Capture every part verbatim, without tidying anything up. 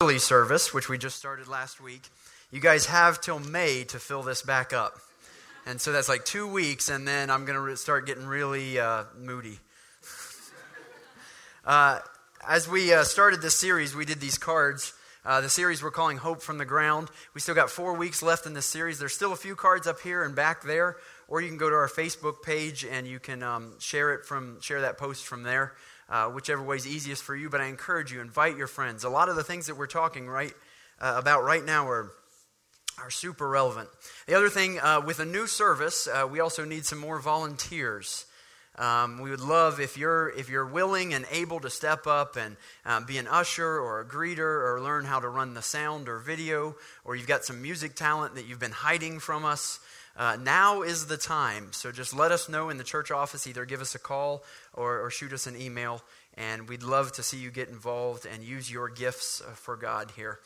early service, which we just started last week, you guys have till May to fill this back up. And so that's like two weeks, and then I'm going to re- start getting really uh, moody. uh, as we uh, started this series, we did these cards. Uh, the series we're calling Hope from the Ground. We still got four weeks left in this series. There's still a few cards up here and back there, or you can go to our Facebook page and you can um, share it from share that post from there, uh, whichever way is easiest for you. But I encourage you, invite your friends. A lot of the things that we're talking right uh, about right now are are super relevant. The other thing, uh, with a new service, uh, we also need some more volunteers. Um, we would love if you're if you're willing and able to step up and uh, be an usher or a greeter or learn how to run the sound or video, or you've got some music talent that you've been hiding from us. Uh, now is the time. So just let us know in the church office. Either give us a call or, or shoot us an email, and we'd love to see you get involved and use your gifts for God here.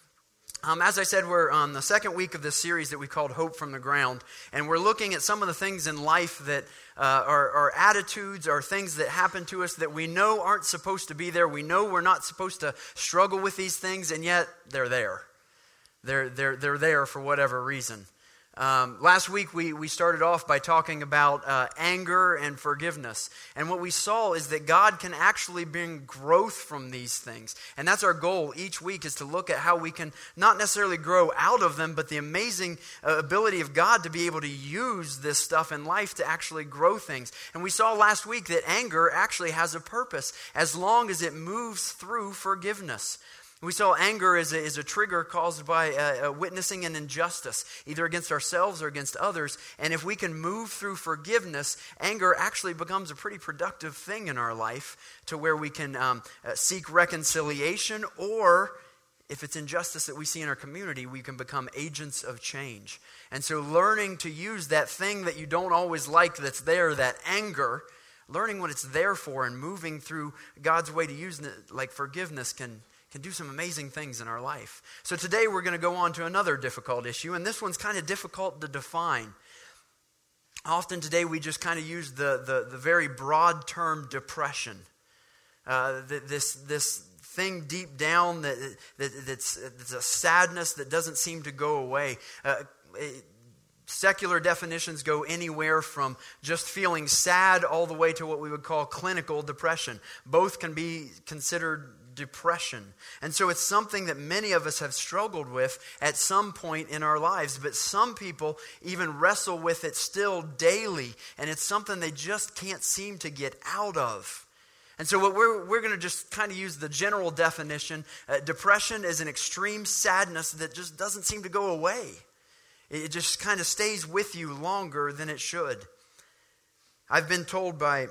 Um, as I said, we're on the second week of this series that we called Hope from the Ground, and we're looking at some of the things in life that uh, are, are attitudes, are things that happen to us that we know aren't supposed to be there. We know we're not supposed to struggle with these things, and yet they're there. They're they're they're there for whatever reason. Um, last week we, we started off by talking about uh, anger and forgiveness. And what we saw is that God can actually bring growth from these things. And that's our goal each week, is to look at how we can not necessarily grow out of them, but the amazing uh, ability of God to be able to use this stuff in life to actually grow things. And we saw last week that anger actually has a purpose as long as it moves through forgiveness. We saw anger as a, as a trigger caused by uh, uh, witnessing an injustice, either against ourselves or against others. And if we can move through forgiveness, anger actually becomes a pretty productive thing in our life, to where we can um, uh, seek reconciliation, or if it's injustice that we see in our community, we can become agents of change. And so learning to use that thing that you don't always like that's there, that anger, learning what it's there for and moving through God's way to use it, like forgiveness, can can do some amazing things in our life. So today we're going to go on to another difficult issue, and this one's kind of difficult to define. Often today we just kind of use the, the, the very broad term depression. Uh, this this thing deep down that, that that's, that's a sadness that doesn't seem to go away. Uh, it, Secular definitions go anywhere from just feeling sad all the way to what we would call clinical depression. Both can be considered depression. And so it's something that many of us have struggled with at some point in our lives, but some people even wrestle with it still daily, and it's something they just can't seem to get out of. And so what we're we're going to just kind of use the general definition. Uh, depression is an extreme sadness that just doesn't seem to go away. It just kind of stays with you longer than it should. I've been told by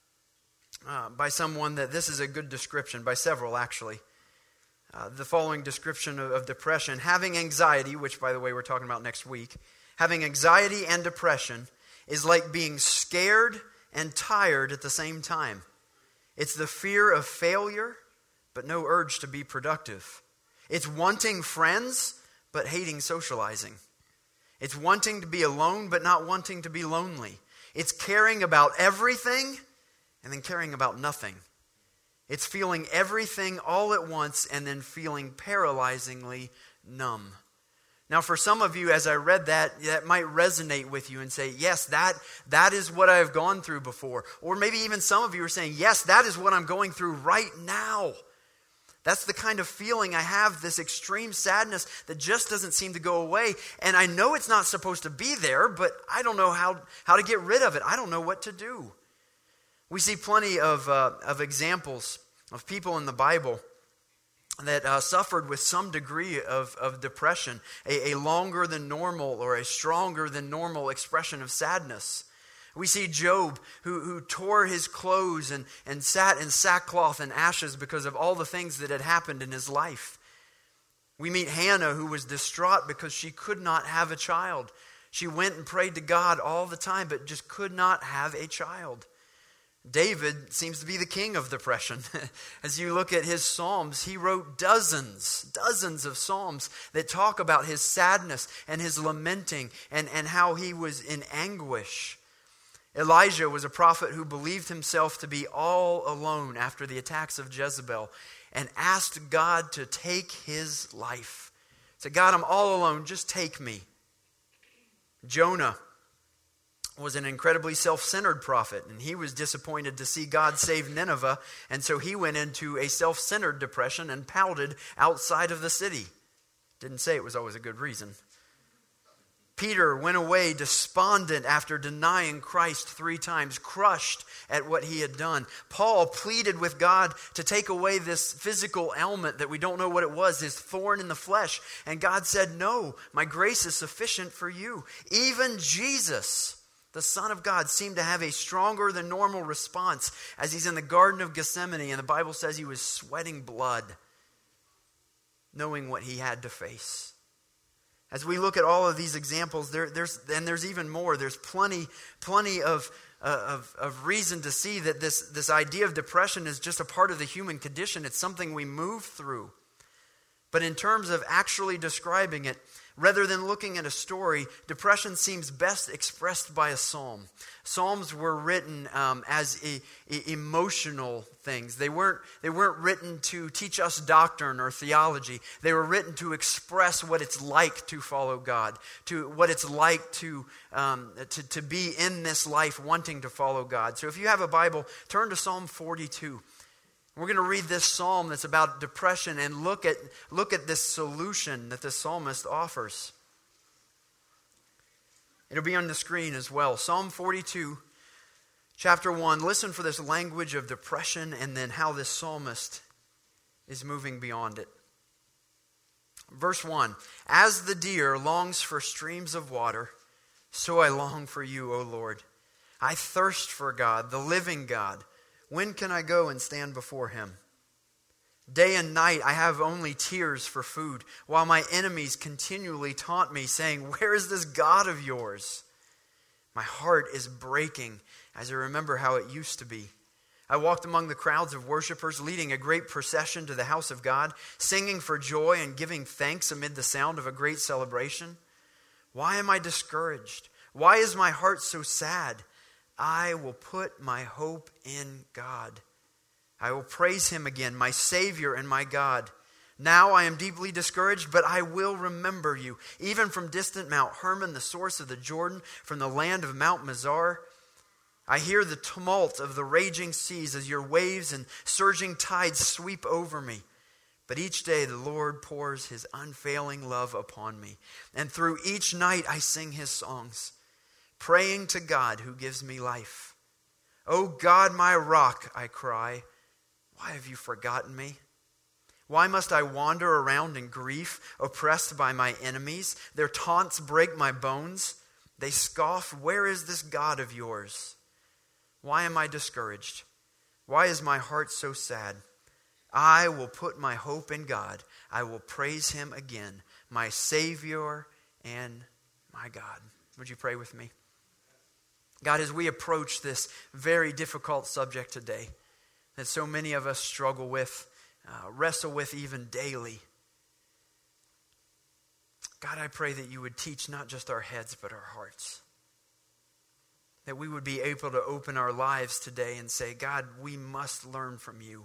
uh, by someone that this is a good description, by several actually. Uh, the following description of, of depression: having anxiety, which by the way we're talking about next week, having anxiety and depression is like being scared and tired at the same time. It's the fear of failure, but no urge to be productive. It's wanting friends, but hating socializing. It's wanting to be alone, but not wanting to be lonely. It's caring about everything and then caring about nothing. It's feeling everything all at once and then feeling paralyzingly numb. Now, for some of you, as I read that, that might resonate with you and say, yes, that, that is what I've gone through before. Or maybe even some of you are saying, yes, that is what I'm going through right now. That's the kind of feeling I have, this extreme sadness that just doesn't seem to go away. And I know it's not supposed to be there, but I don't know how, how to get rid of it. I don't know what to do. We see plenty of, uh, of examples of people in the Bible that uh, suffered with some degree of, of depression, a, a longer than normal or a stronger than normal expression of sadness. We see Job, who, who tore his clothes and, and sat in sackcloth and ashes because of all the things that had happened in his life. We meet Hannah, who was distraught because she could not have a child. She went and prayed to God all the time, but just could not have a child. David seems to be the king of depression. As you look at his Psalms, he wrote dozens, dozens of Psalms that talk about his sadness and his lamenting and, and how he was in anguish. Elijah was a prophet who believed himself to be all alone after the attacks of Jezebel. and asked God to take his life. He said, God, I'm all alone. Just take me. Jonah was an incredibly self-centered prophet, and he was disappointed to see God save Nineveh, and so he went into a self-centered depression and pouted outside of the city. Didn't say it was always a good reason. Peter went away despondent after denying Christ three times, crushed at what he had done. Paul pleaded with God to take away this physical ailment that we don't know what it was, his thorn in the flesh. And God said, no, my grace is sufficient for you. Even Jesus, the Son of God, seemed to have a stronger than normal response as he's in the Garden of Gethsemane, and the Bible says he was sweating blood, knowing what he had to face. As we look at all of these examples, there, there's and there's even more. There's plenty, plenty of, uh, of of reason to see that this this idea of depression is just a part of the human condition. It's something we move through. But in terms of actually describing it, rather than looking at a story, depression seems best expressed by a psalm. Psalms were written um, as e- e- emotional things. They weren't, they weren't written to teach us doctrine or theology. They were written to express what it's like to follow God, to what it's like to, um, to, to be in this life wanting to follow God. So if you have a Bible, turn to Psalm forty-two. We're going to read this psalm that's about depression and look at, look at this solution that the psalmist offers. It'll be on the screen as well. Psalm forty-two, chapter one. Listen for this language of depression and then how this psalmist is moving beyond it. Verse one. As the deer longs for streams of water, so I long for you, O Lord. I thirst for God, the living God. When can I go and stand before him? Day and night I have only tears for food, while my enemies continually taunt me, saying, where is this God of yours? My heart is breaking as I remember how it used to be. I walked among the crowds of worshipers, leading a great procession to the house of God, singing for joy and giving thanks amid the sound of a great celebration. Why am I discouraged? Why is my heart so sad? I will put my hope in God. I will praise him again, my Savior and my God. Now I am deeply discouraged, but I will remember you, even from distant Mount Hermon, the source of the Jordan, from the land of Mount Mizar. I hear the tumult of the raging seas as your waves and surging tides sweep over me. But each day the Lord pours his unfailing love upon me, and through each night I sing his songs, praying to God who gives me life. O God, my rock, I cry, why have you forgotten me? Why must I wander around in grief, oppressed by my enemies? Their taunts break my bones. They scoff, where is this God of yours? Why am I discouraged? Why is my heart so sad? I will put my hope in God. I will praise him again, my Savior and my God. Would you pray with me? God, as we approach this very difficult subject today that so many of us struggle with, uh, wrestle with even daily, God, I pray that you would teach not just our heads but our hearts. That we would be able to open our lives today and say, God, we must learn from you.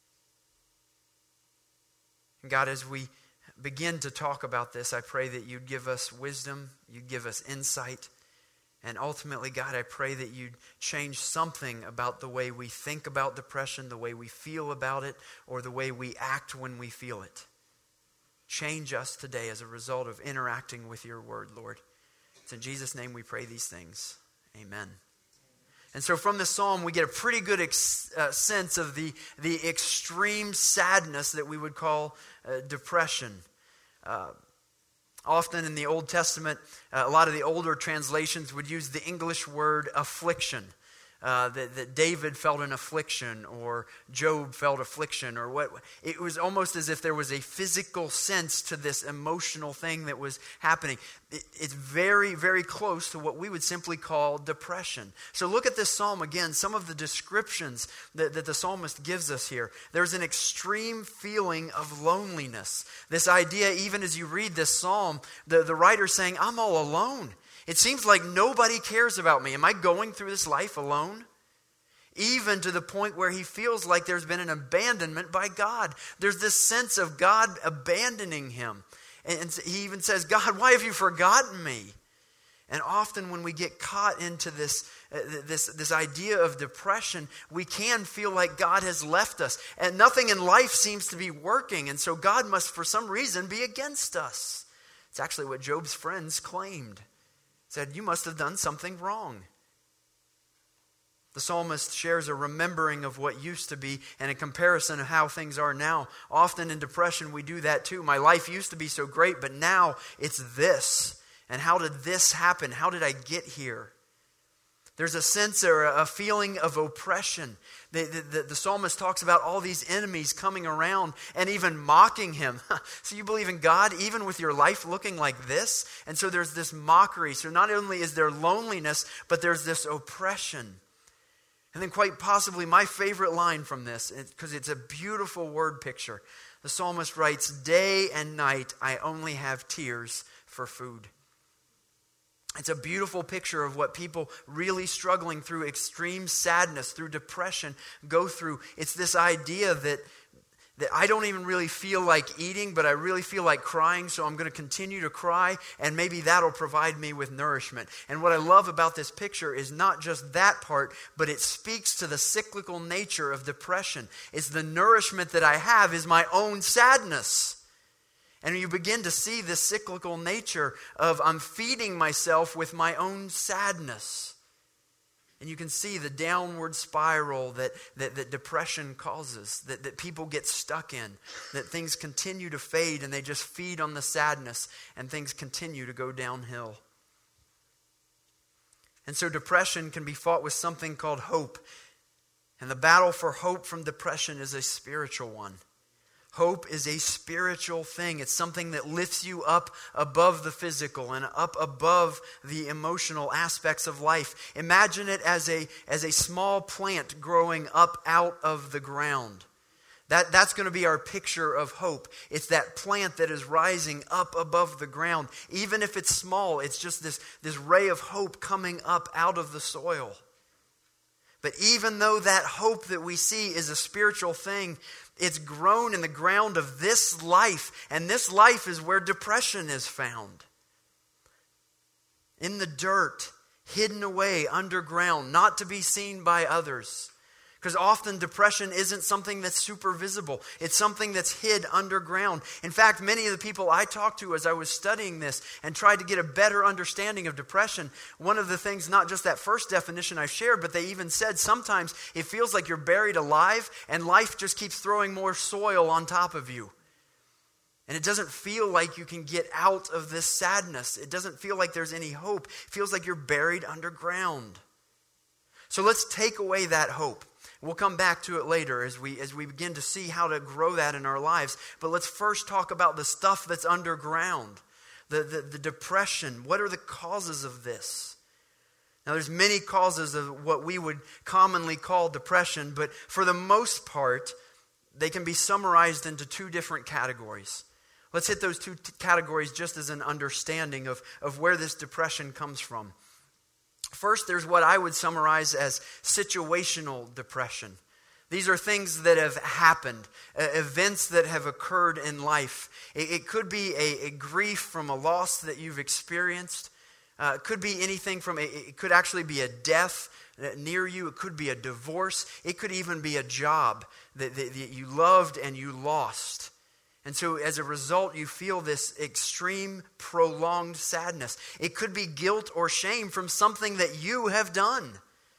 And God, as we begin to talk about this, I pray that you'd give us wisdom, you'd give us insight. And ultimately, God, I pray that you'd change something about the way we think about depression, the way we feel about it, or the way we act when we feel it. Change us today as a result of interacting with your word, Lord. It's in Jesus' name we pray these things. Amen. And so from this psalm, we get a pretty good ex- uh, sense of the, the extreme sadness that we would call uh, depression. Uh, Often in the Old Testament, uh, a lot of the older translations would use the English word affliction. Uh, that, that David felt an affliction, or Job felt affliction, or what. It was almost as if there was a physical sense to this emotional thing that was happening. It, it's very, very close to what we would simply call depression. So look at this psalm again, some of the descriptions that, that the psalmist gives us here. There's an extreme feeling of loneliness. This idea, even as you read this psalm, the, the writer's saying, I'm all alone. It seems like nobody cares about me. Am I going through this life alone? even to the point where he feels like there's been an abandonment by God. There's this sense of God abandoning him. And he even says, God, why have you forgotten me? And often when we get caught into this, uh, this, this idea of depression, we can feel like God has left us. And nothing in life seems to be working. And so God must, for some reason, be against us. It's actually what Job's friends claimed. Said, you must have done something wrong. The psalmist shares a remembering of what used to be and a comparison of how things are now. Often in depression we do that too. My life used to be so great, but now it's this. And how did this happen? How did I get here? There's a sense or a feeling of oppression. The, the, the psalmist talks about all these enemies coming around and even mocking him. So you believe in God even with your life looking like this? And so there's this mockery. So not only is there loneliness, but there's this oppression. And then quite possibly my favorite line from this, because it's a beautiful word picture. The psalmist writes, day and night I only have tears for food. It's a beautiful picture of what people really struggling through extreme sadness, through depression, go through. It's this idea that, that I don't even really feel like eating, but I really feel like crying, so I'm going to continue to cry, and maybe that'll provide me with nourishment. And what I love about this picture is not just that part, but it speaks to the cyclical nature of depression. It's the nourishment that I have is my own sadness. And you begin to see this cyclical nature of I'm feeding myself with my own sadness. And you can see the downward spiral that, that, that depression causes, that, that people get stuck in, that things continue to fade and they just feed on the sadness and things continue to go downhill. And so depression can be fought with something called hope. And the battle for hope from depression is a spiritual one. Hope is a spiritual thing. It's something that lifts you up above the physical and up above the emotional aspects of life. Imagine it as a, as a small plant growing up out of the ground. That, that's going to be our picture of hope. It's that plant that is rising up above the ground. Even if it's small, it's just this, this ray of hope coming up out of the soil. But even though that hope that we see is a spiritual thing, it's grown in the ground of this life. And this life is where depression is found. In the dirt, hidden away underground, not to be seen by others. Because often depression isn't something that's super visible. It's something that's hid underground. In fact, many of the people I talked to as I was studying this and tried to get a better understanding of depression, one of the things, not just that first definition I shared, but they even said sometimes it feels like you're buried alive and life just keeps throwing more soil on top of you. And it doesn't feel like you can get out of this sadness. It doesn't feel like there's any hope. It feels like you're buried underground. So let's take away that hope. We'll come back to it later as we as we begin to see how to grow that in our lives. But let's first talk about the stuff that's underground, the, the, the depression. What are the causes of this? Now, there's many causes of what we would commonly call depression, but for the most part, they can be summarized into two different categories. Let's hit those two t- categories just as an understanding of, of where this depression comes from. First, there's what I would summarize as situational depression. These are things that have happened, uh, events that have occurred in life. It, it could be a, a grief from a loss that you've experienced. Uh, it could be anything from, a, it could actually be a death near you. It could be a divorce. It could even be a job that, that, that you loved and you lost. And so as a result, you feel this extreme, prolonged sadness. It could be guilt or shame from something that you have done.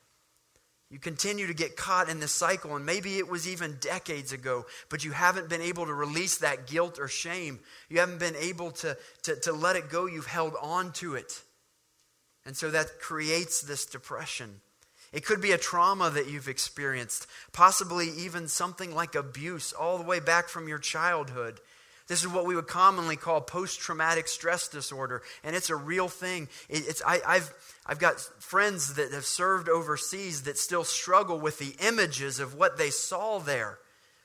You continue to get caught in this cycle, and maybe it was even decades ago, but you haven't been able to release that guilt or shame. You haven't been able to, to, to let it go. You've held on to it. And so that creates this depression. It could be a trauma that you've experienced, possibly even something like abuse all the way back from your childhood. This is what we would commonly call post-traumatic stress disorder, and it's a real thing. It, it's I, I've I've got friends that have served overseas that still struggle with the images of what they saw there,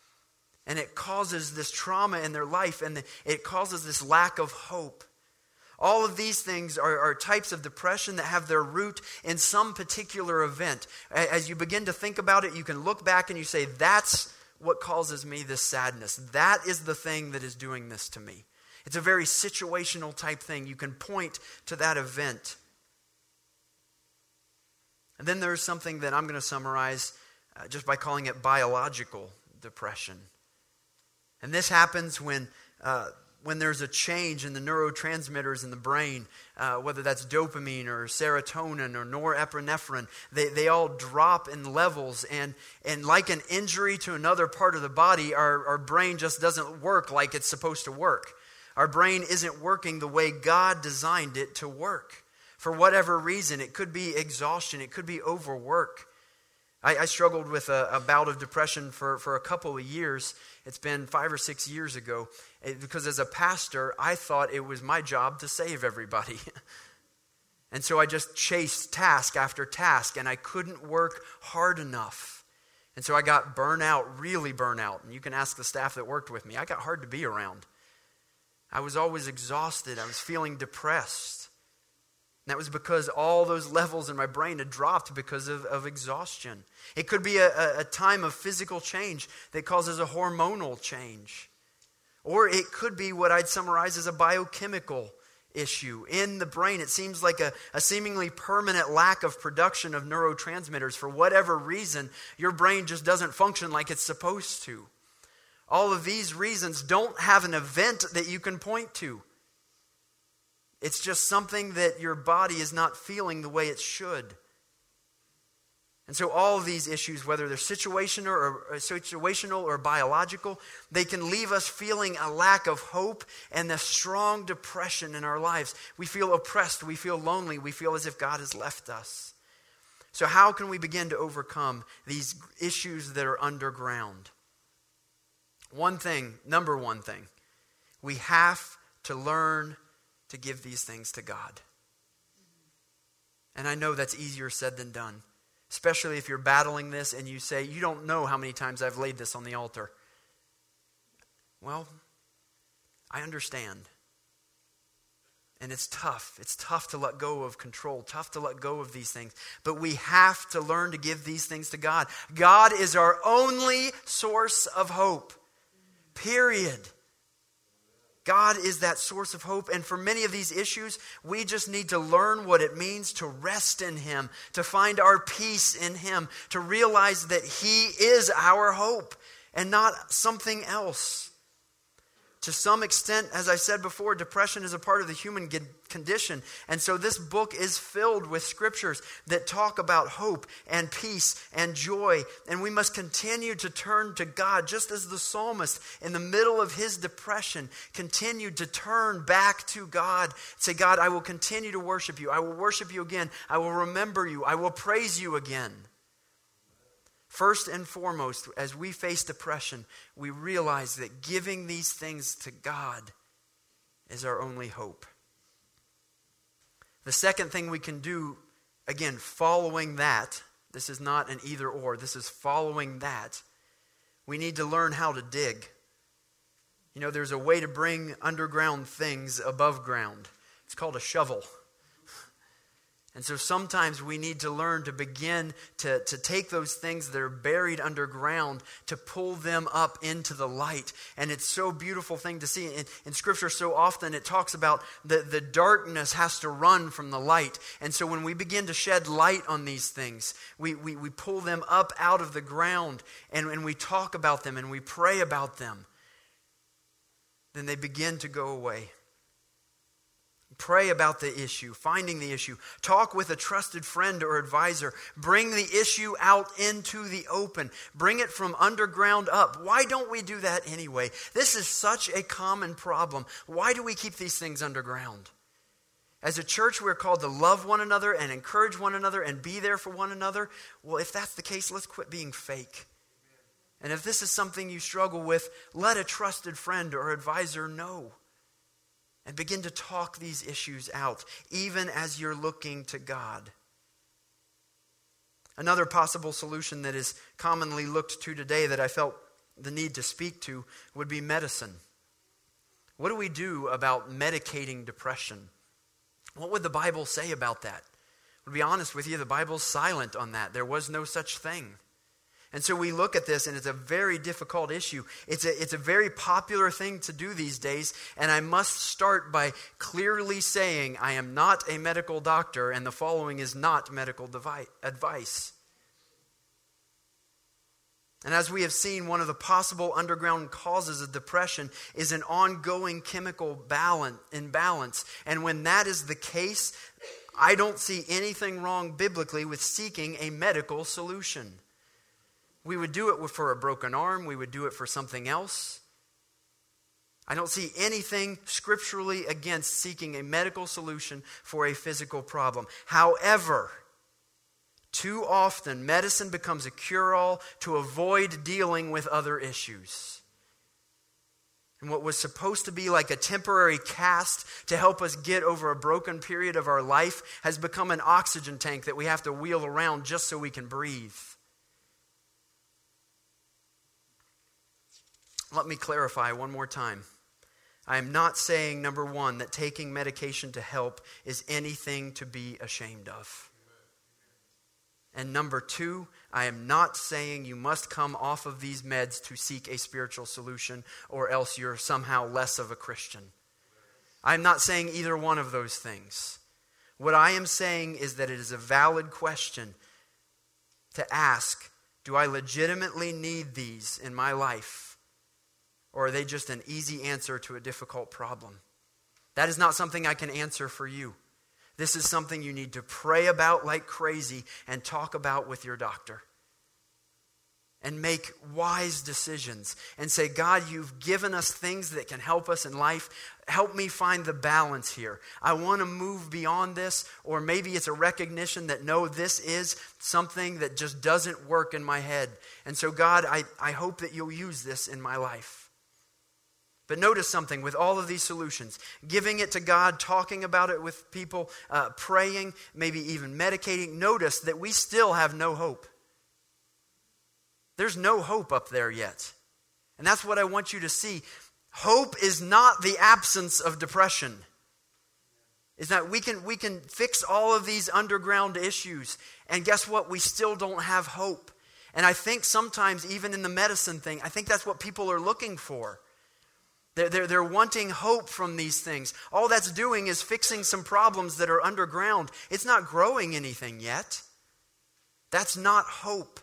and it causes this trauma in their life, and it causes this lack of hope. All of these things are, are types of depression that have their root in some particular event. As you begin to think about it, you can look back and you say, that's what causes me this sadness. That is the thing that is doing this to me. It's a very situational type thing. You can point to that event. And then there's something that I'm going to summarize uh, just by calling it biological depression. And this happens when uh, when there's a change in the neurotransmitters in the brain, uh, whether that's dopamine or serotonin or norepinephrine, they, they all drop in levels. And, and like an injury to another part of the body, our, our brain just doesn't work like it's supposed to work. Our brain isn't working the way God designed it to work. For whatever reason, it could be exhaustion, it could be overwork. I, I struggled with a, a bout of depression for, for a couple of years. It's been five or six years ago. It, because as a pastor, I thought it was my job to save everybody. And so I just chased task after task, and I couldn't work hard enough. And so I got burnout, really burnout. And you can ask the staff that worked with me. I got hard to be around. I was always exhausted. I was feeling depressed. And that was because all those levels in my brain had dropped because of, of exhaustion. It could be a, a time of physical change that causes a hormonal change. Or it could be what I'd summarize as a biochemical issue. In the brain, it seems like a, a seemingly permanent lack of production of neurotransmitters. For whatever reason, your brain just doesn't function like it's supposed to. All of these reasons don't have an event that you can point to. It's just something that your body is not feeling the way it should. And so all of these issues, whether they're situational or, or situational or biological, they can leave us feeling a lack of hope and a strong depression in our lives. We feel oppressed, we feel lonely, we feel as if God has left us. So how can we begin to overcome these issues that are underground? One thing, number one thing, we have to learn to give these things to God. And I know that's easier said than done. Especially if you're battling this and you say, you don't know how many times I've laid this on the altar. Well, I understand. And it's tough. It's tough to let go of control. Tough to let go of these things. But we have to learn to give these things to God. God is our only source of hope. Period. God is that source of hope. And for many of these issues, we just need to learn what it means to rest in Him, to find our peace in Him, to realize that He is our hope and not something else. To some extent, as I said before, depression is a part of the human condition. And so this book is filled with scriptures that talk about hope and peace and joy. And we must continue to turn to God, just as the psalmist in the middle of his depression continued to turn back to God. Say, God, I will continue to worship you. I will worship you again. I will remember you. I will praise you again. First and foremost, as we face depression, we realize that giving these things to God is our only hope. The second thing we can do, again, following that, this is not an either or, this is following that, we need to learn how to dig. You know, there's a way to bring underground things above ground. It's called a shovel. And so sometimes we need to learn to begin to, to take those things that are buried underground, to pull them up into the light. And it's so beautiful thing to see. In, in Scripture so often it talks about the, the darkness has to run from the light. And so when we begin to shed light on these things, we, we, we pull them up out of the ground and, and we talk about them and we pray about them. Then they begin to go away. Pray about the issue, finding the issue. Talk with a trusted friend or advisor. Bring the issue out into the open. Bring it from underground up. Why don't we do that anyway? This is such a common problem. Why do we keep these things underground? As a church, we're called to love one another and encourage one another and be there for one another. Well, if that's the case, let's quit being fake. And if this is something you struggle with, let a trusted friend or advisor know. And begin to talk these issues out, even as you're looking to God. Another possible solution that is commonly looked to today that I felt the need to speak to would be medicine. What do we do about medicating depression? What would the Bible say about that? To be honest with you, the Bible's silent on that. There was no such thing. And so we look at this, and it's a very difficult issue. It's a, it's a very popular thing to do these days, and I must start by clearly saying I am not a medical doctor, and the following is not medical devi- advice. And as we have seen, one of the possible underground causes of depression is an ongoing chemical balance, imbalance. And when that is the case, I don't see anything wrong biblically with seeking a medical solution. We would do it for a broken arm. We would do it for something else. I don't see anything scripturally against seeking a medical solution for a physical problem. However, too often, medicine becomes a cure-all to avoid dealing with other issues. And what was supposed to be like a temporary cast to help us get over a broken period of our life has become an oxygen tank that we have to wheel around just so we can breathe. Let me clarify one more time. I am not saying, number one, that taking medication to help is anything to be ashamed of. And number two, I am not saying you must come off of these meds to seek a spiritual solution, or else you're somehow less of a Christian. I'm not saying either one of those things. What I am saying is that it is a valid question to ask, do I legitimately need these in my life? Or are they just an easy answer to a difficult problem? That is not something I can answer for you. This is something you need to pray about like crazy and talk about with your doctor. And make wise decisions and say, God, you've given us things that can help us in life. Help me find the balance here. I want to move beyond this, or maybe it's a recognition that no, this is something that just doesn't work in my head. And so God, I, I hope that you'll use this in my life. But notice something with all of these solutions. Giving it to God, talking about it with people, uh, praying, maybe even medicating. Notice that we still have no hope. There's no hope up there yet. And that's what I want you to see. Hope is not the absence of depression. It's that we can, we can fix all of these underground issues. And guess what? We still don't have hope. And I think sometimes even in the medicine thing, I think that's what people are looking for. They're, they're, they're wanting hope from these things. All that's doing is fixing some problems that are underground. It's not growing anything yet. That's not hope.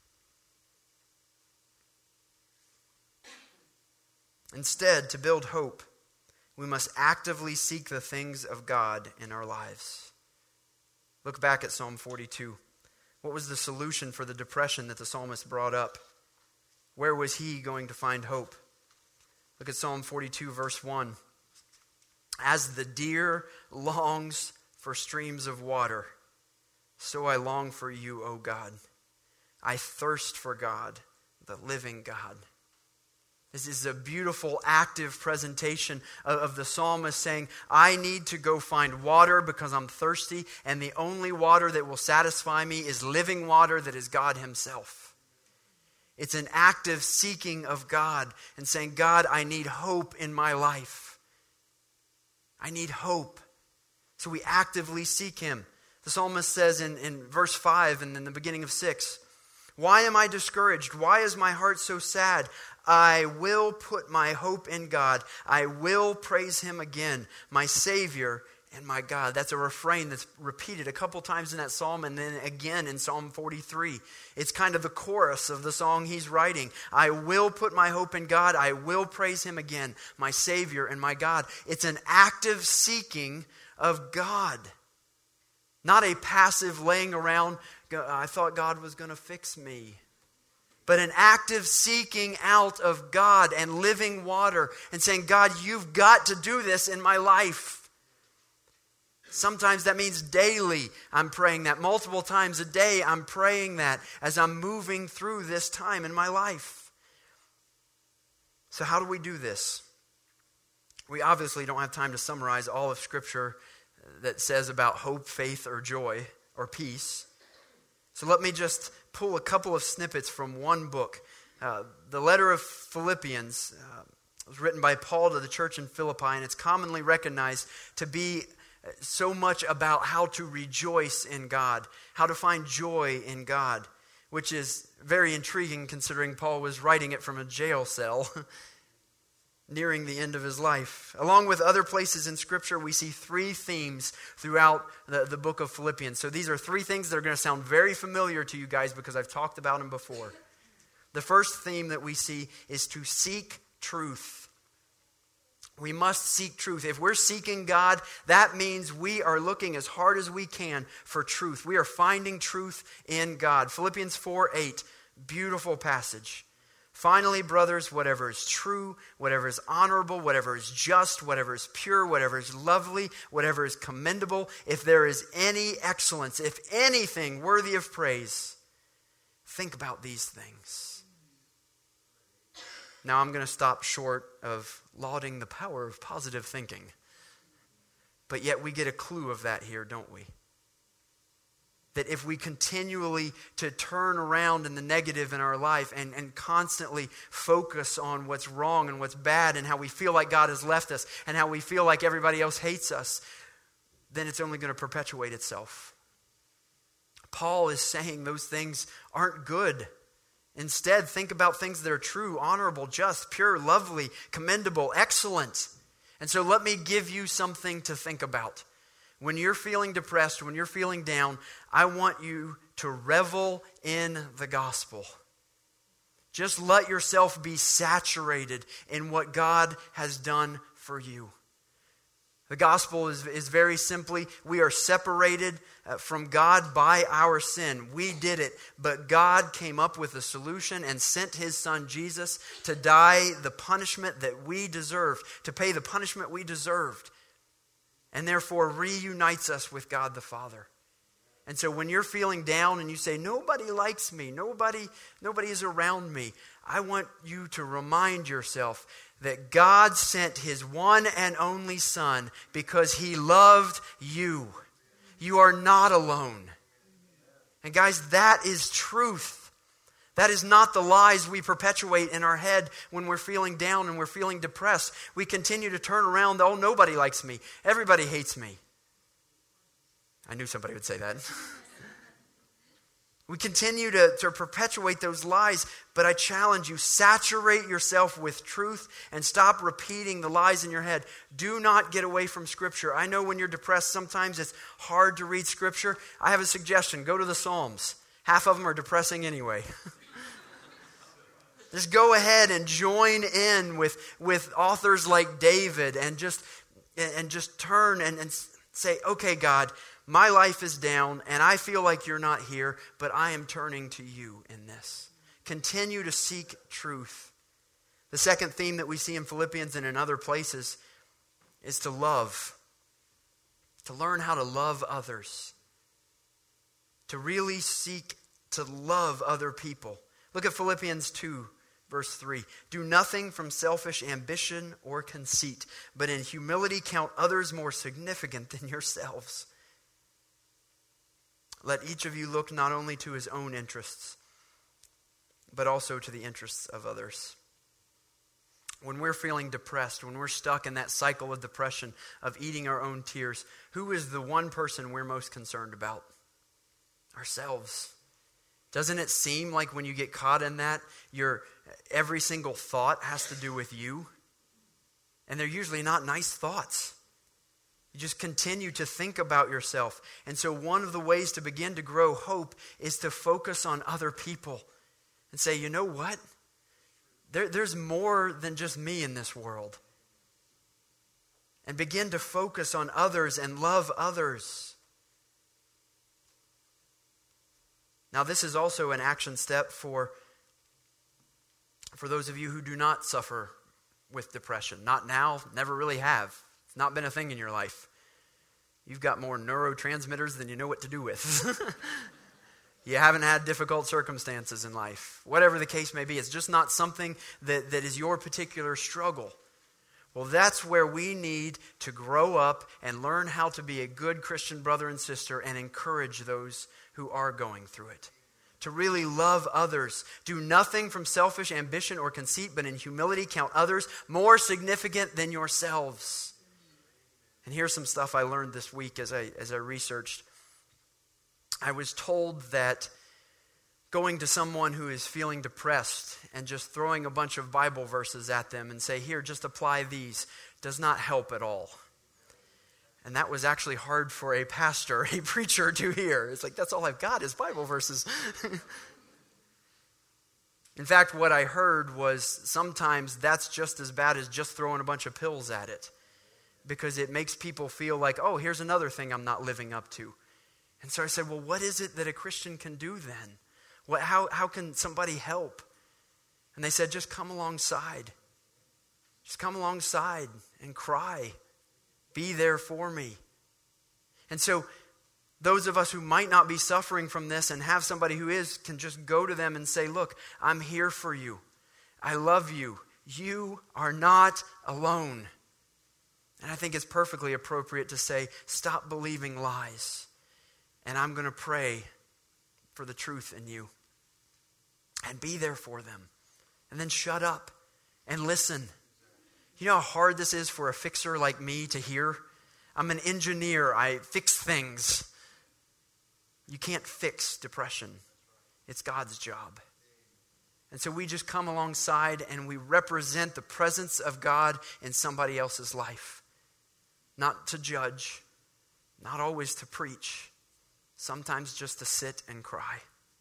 Instead, to build hope, we must actively seek the things of God in our lives. Look back at Psalm forty-two. What was the solution for the depression that the psalmist brought up? Where was he going to find hope? Look at Psalm forty-two, verse one. As the deer longs for streams of water, so I long for you, O God. I thirst for God, the living God. This is a beautiful, active presentation of, of the psalmist saying, I need to go find water because I'm thirsty, and the only water that will satisfy me is living water that is God himself. It's an active seeking of God and saying, God, I need hope in my life. I need hope. So we actively seek him. The psalmist says in, in verse five and in the beginning of six, why am I discouraged? Why is my heart so sad? I will put my hope in God. I will praise him again, my Savior and my God. That's a refrain that's repeated a couple times in that psalm and then again in Psalm forty-three. It's kind of the chorus of the song he's writing. I will put my hope in God. I will praise him again, my Savior and my God. It's an active seeking of God. Not a passive laying around, I thought God was going to fix me. But an active seeking out of God and living water and saying, God, you've got to do this in my life. Sometimes that means daily I'm praying that. Multiple times a day I'm praying that as I'm moving through this time in my life. So how do we do this? We obviously don't have time to summarize all of Scripture that says about hope, faith, or joy, or peace. So let me just pull a couple of snippets from one book. Uh, the letter of Philippians uh, was written by Paul to the church in Philippi, and it's commonly recognized to be so much about how to rejoice in God, how to find joy in God, which is very intriguing considering Paul was writing it from a jail cell nearing the end of his life. Along with other places in Scripture, we see three themes throughout the, the book of Philippians. So these are three things that are going to sound very familiar to you guys because I've talked about them before. The first theme that we see is to seek truth. We must seek truth. If we're seeking God, that means we are looking as hard as we can for truth. We are finding truth in God. Philippians four eight, beautiful passage. Finally, brothers, whatever is true, whatever is honorable, whatever is just, whatever is pure, whatever is lovely, whatever is commendable, if there is any excellence, if anything worthy of praise, think about these things. Now I'm going to stop short of lauding the power of positive thinking. But yet we get a clue of that here, don't we? That if we continually to turn around in the negative in our life and, and constantly focus on what's wrong and what's bad and how we feel like God has left us and how we feel like everybody else hates us, then it's only going to perpetuate itself. Paul is saying those things aren't good. Instead, think about things that are true, honorable, just, pure, lovely, commendable, excellent. And so let me give you something to think about. When you're feeling depressed, when you're feeling down, I want you to revel in the gospel. Just let yourself be saturated in what God has done for you. The gospel is, is very simply, we are separated from God by our sin. We did it, but God came up with a solution and sent His Son Jesus to die the punishment that we deserved, to pay the punishment we deserved, and therefore reunites us with God the Father. And so when you're feeling down and you say, nobody likes me, nobody, nobody is around me, I want you to remind yourself that God sent His one and only Son because He loved you. You are not alone. And guys, that is truth. That is not the lies we perpetuate in our head when we're feeling down and we're feeling depressed. We continue to turn around, oh, nobody likes me. Everybody hates me. I knew somebody would say that. We continue to, to perpetuate those lies, but I challenge you, saturate yourself with truth and stop repeating the lies in your head. Do not get away from Scripture. I know when you're depressed, sometimes it's hard to read Scripture. I have a suggestion. Go to the Psalms. Half of them are depressing anyway. Just go ahead and join in with, with authors like David and just, and just turn and, and say, okay, God, my life is down, and I feel like you're not here, but I am turning to you in this. Continue to seek truth. The second theme that we see in Philippians and in other places is to love. To learn how to love others. To really seek to love other people. Look at Philippians two, verse three. Do nothing from selfish ambition or conceit, but in humility count others more significant than yourselves. Let each of you look not only to his own interests, but also to the interests of others. When we're feeling depressed, when we're stuck in that cycle of depression, of eating our own tears, who is the one person we're most concerned about? Ourselves. Doesn't it seem like when you get caught in that, your every single thought has to do with you? And they're usually not nice thoughts. You just continue to think about yourself. And so one of the ways to begin to grow hope is to focus on other people and say, you know what? There, there's more than just me in this world. And begin to focus on others and love others. Now, this is also an action step for, for those of you who do not suffer with depression. Not now, never really have. It's not been a thing in your life. You've got more neurotransmitters than you know what to do with. You haven't had difficult circumstances in life. Whatever the case may be, it's just not something that, that is your particular struggle. Well, that's where we need to grow up and learn how to be a good Christian brother and sister and encourage those who are going through it. To really love others. Do nothing from selfish ambition or conceit, but in humility count others more significant than yourselves. And here's some stuff I learned this week as I as I researched. I was told that going to someone who is feeling depressed and just throwing a bunch of Bible verses at them and say, here, just apply these, does not help at all. And that was actually hard for a pastor, a preacher to hear. It's like, that's all I've got is Bible verses. In fact, what I heard was sometimes that's just as bad as just throwing a bunch of pills at it. Because it makes people feel like, oh, here's another thing I'm not living up to. And so I said, well, what is it that a Christian can do then? What, how, how can somebody help? And they said, just come alongside. Just come alongside and cry. Be there for me. And so those of us who might not be suffering from this and have somebody who is, can just go to them and say, look, I'm here for you. I love you. You are not alone. And I think it's perfectly appropriate to say, stop believing lies. And I'm going to pray for the truth in you. And be there for them. And then shut up and listen. You know how hard this is for a fixer like me to hear? I'm an engineer. I fix things. You can't fix depression. It's God's job. And so we just come alongside and we represent the presence of God in somebody else's life. Not to judge, not always to preach, sometimes just to sit and cry.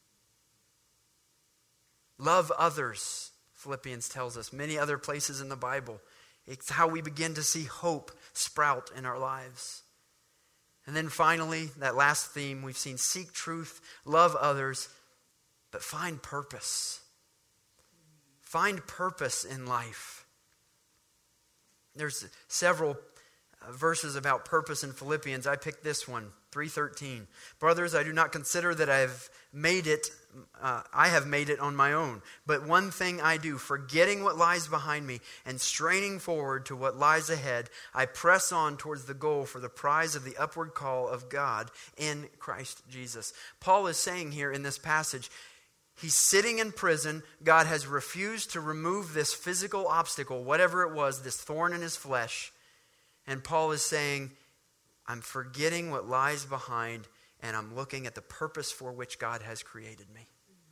Love others, Philippians tells us, many other places in the Bible. It's how we begin to see hope sprout in our lives. And then finally, that last theme we've seen, seek truth, love others, but find purpose. Find purpose in life. There's several verses about purpose in Philippians. I picked this one, three thirteen. Brothers, I do not consider that I have made it, uh, I have made it on my own. But one thing I do, forgetting what lies behind me and straining forward to what lies ahead, I press on towards the goal for the prize of the upward call of God in Christ Jesus. Paul is saying here in this passage, he's sitting in prison. God has refused to remove this physical obstacle, whatever it was, this thorn in his flesh. And Paul is saying, I'm forgetting what lies behind and I'm looking at the purpose for which God has created me.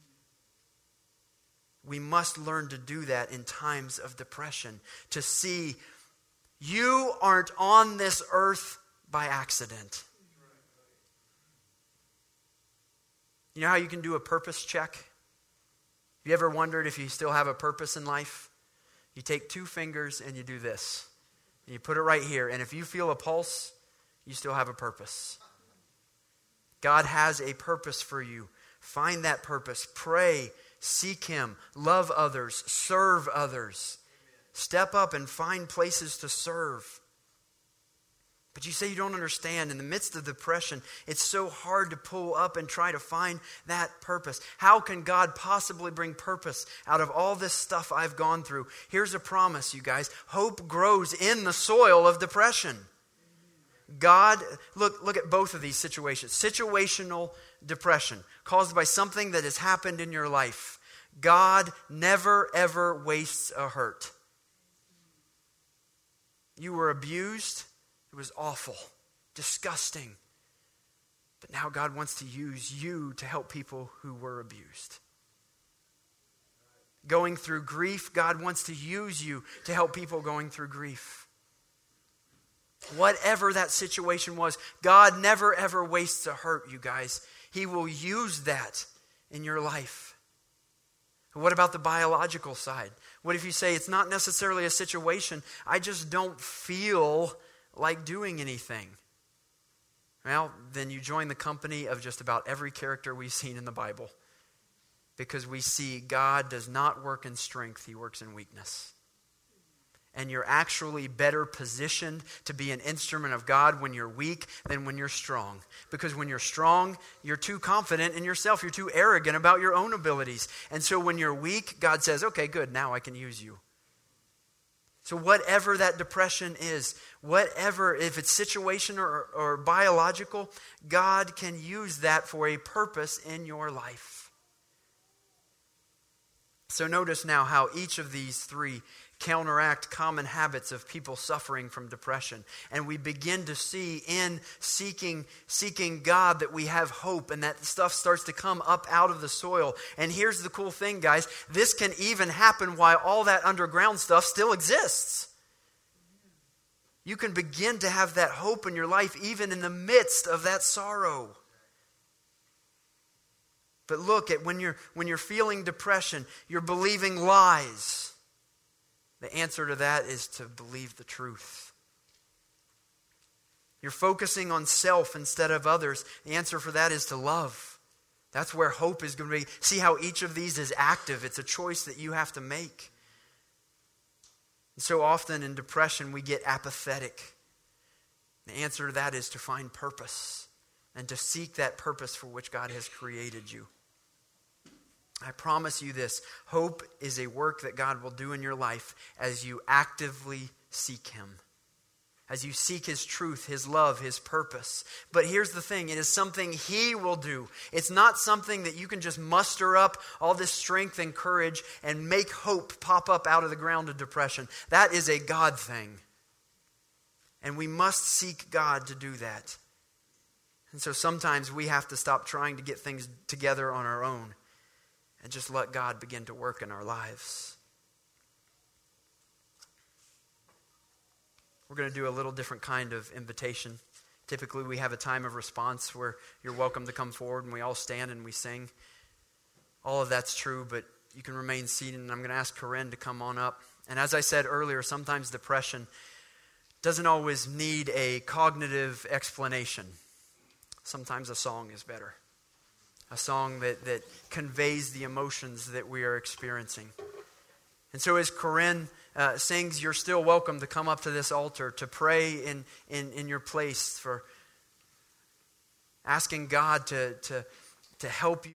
We must learn to do that in times of depression. To see you aren't on this earth by accident. You know how you can do a purpose check? Have you ever wondered if you still have a purpose in life? You take two fingers and you do this. And you put it right here. And if you feel a pulse, you still have a purpose. God has a purpose for you. Find that purpose. Pray. Seek Him. Love others. Serve others. Step up and find places to serve. But you say you don't understand. In the midst of depression, it's so hard to pull up and try to find that purpose. How can God possibly bring purpose out of all this stuff I've gone through? Here's a promise, you guys. Hope grows in the soil of depression. God, look, look at both of these situations. Situational depression caused by something that has happened in your life. God never, ever wastes a hurt. You were abused. It was awful, disgusting. But now God wants to use you to help people who were abused. Going through grief, God wants to use you to help people going through grief. Whatever that situation was, God never ever wastes a hurt, you guys. He will use that in your life. What about the biological side? What if you say it's not necessarily a situation, I just don't feel like doing anything? Well, then you join the company of just about every character we've seen in the Bible. Because we see God does not work in strength, He works in weakness. And you're actually better positioned to be an instrument of God when you're weak than when you're strong. Because when you're strong, you're too confident in yourself. You're too arrogant about your own abilities. And so when you're weak, God says, okay, good, now I can use you. So whatever that depression is, whatever, if it's situational or, or biological, God can use that for a purpose in your life. So notice now how each of these three counteract common habits of people suffering from depression. And we begin to see in seeking, seeking God that we have hope, and that stuff starts to come up out of the soil. And here's the cool thing, guys. This can even happen while all that underground stuff still exists. You can begin to have that hope in your life even in the midst of that sorrow. But look at when you're when you're feeling depression, you're believing lies. The answer to that is to believe the truth. You're focusing on self instead of others. The answer for that is to love. That's where hope is going to be. See how each of these is active. It's a choice that you have to make. And so often in depression we get apathetic. The answer to that is to find purpose and to seek that purpose for which God has created you. I promise you this, hope is a work that God will do in your life as you actively seek Him. As you seek His truth, His love, His purpose. But here's the thing, it is something He will do. It's not something that you can just muster up all this strength and courage and make hope pop up out of the ground of depression. That is a God thing. And we must seek God to do that. And so sometimes we have to stop trying to get things together on our own and just let God begin to work in our lives. We're going to do a little different kind of invitation. Typically we have a time of response where you're welcome to come forward and we all stand and we sing. All of that's true, but you can remain seated, and I'm going to ask Corinne to come on up. And as I said earlier, sometimes depression doesn't always need a cognitive explanation. Sometimes a song is better. A song that, that conveys the emotions that we are experiencing. And so as Corinne uh, sings, you're still welcome to come up to this altar to pray in, in, in your place for asking God to, to, to help you.